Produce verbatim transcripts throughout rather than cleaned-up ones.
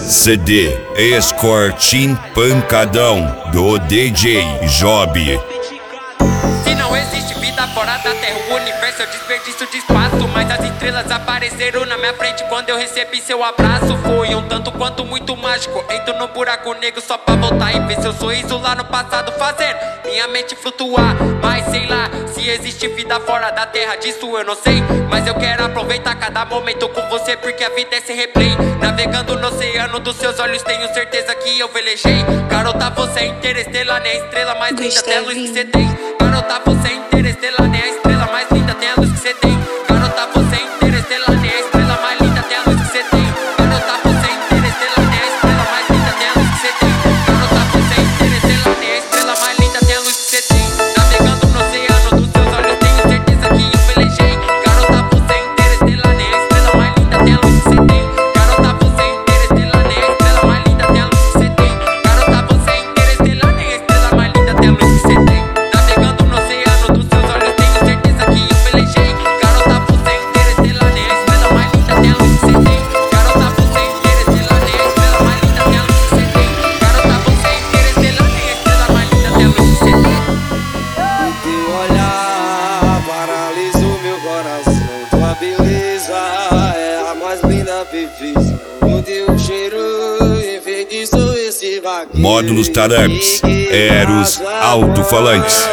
C D Escortim Pancadão do D J Job. Se não existe vida fora da terra, o universo é um desperdício de espaço. Mas as estrelas apareceram na minha frente quando eu recebi seu abraço. Foi um tanto quanto muito mágico. Entro no buraco negro só pra voltar e ver seu sorriso lá no passado, fazendo minha mente flutuar. Mas sei lá, se existe vida fora da terra, disso eu não sei. Mas eu quero aproveitar cada momento com você, porque a vida é esse replay. Navegando no oceano dos seus olhos, tenho certeza que eu velejei. Garota, você é interestelar, nem a estrela mais linda, até a luz que você tem. Garota, você é interestelar, nem a estrela mais linda, tem a luz que você tem. Garota, você é interestelar, nem a estrela mais linda, tem a luz que você tem. Garota, você é interestelar, nem a estrela mais linda, tem a luz que você tem. Garota, você é interestelar, nem a estrela mais linda, tem a luz que você tem. Navegando no oceano dos seus olhos, tenho certeza que eu velejei. Garota, você é interestelar, nem a estrela mais linda, tem a luz que você tem. Garota, você é interestelar, nem a estrela mais linda, tem a luz que você tem. Garota, você é interestelar, nem a estrela mais linda, tem a luz que você tem. Navegando no oceano dos seus olhos, tenho certeza que eu velejei. Garota, você é interestelar, nem a estrela mais linda, tem a luz que você tem. Garota, você é interestelar, nem a estrela mais linda, tem a luz que você tem. Garota, você é interestelar, nem a estrela mais linda, tem a luz que você tem. O teu olhar paralisou meu coração. Tua beleza é a mais linda perfeição. O teu cheiro enfeitiçou esse vaqueiro. Módulos Taramps, Eros Alto-Falantes.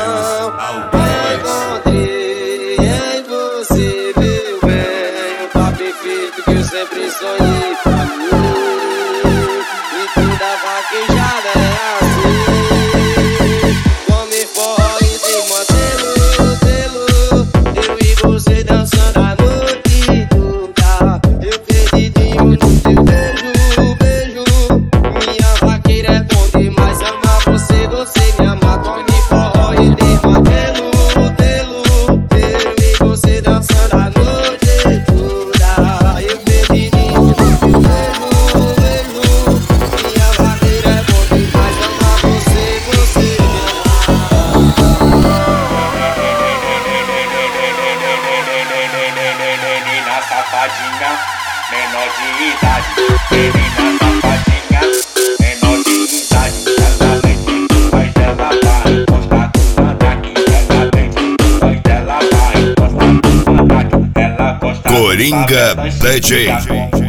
Encontrei em você, meu bem, o par perfeito que eu sempre sonhei pra mim. E toda vaquejada é assim. Come forte de mantê-lo, tê-lo. Eu e você dançando a noite toda. Eu perdidinho no teu beijo, beijo. Minha vaqueira é bom demais, amar você, você me ama. Come forte de mantê-lo, tê-lo. Eu e você dançando a noite toda. Eu perdidinho no teu beijo, beijo. Minha vaqueira é bom demais, amar você, você me Menina safadinha, menor de idade. Menina safadinha, menor de idade. Ela vem, vai dela vai encostar com o ataque. Ela vem, vai dela vai encostar com o ataque. Ela gosta Coringa do D J.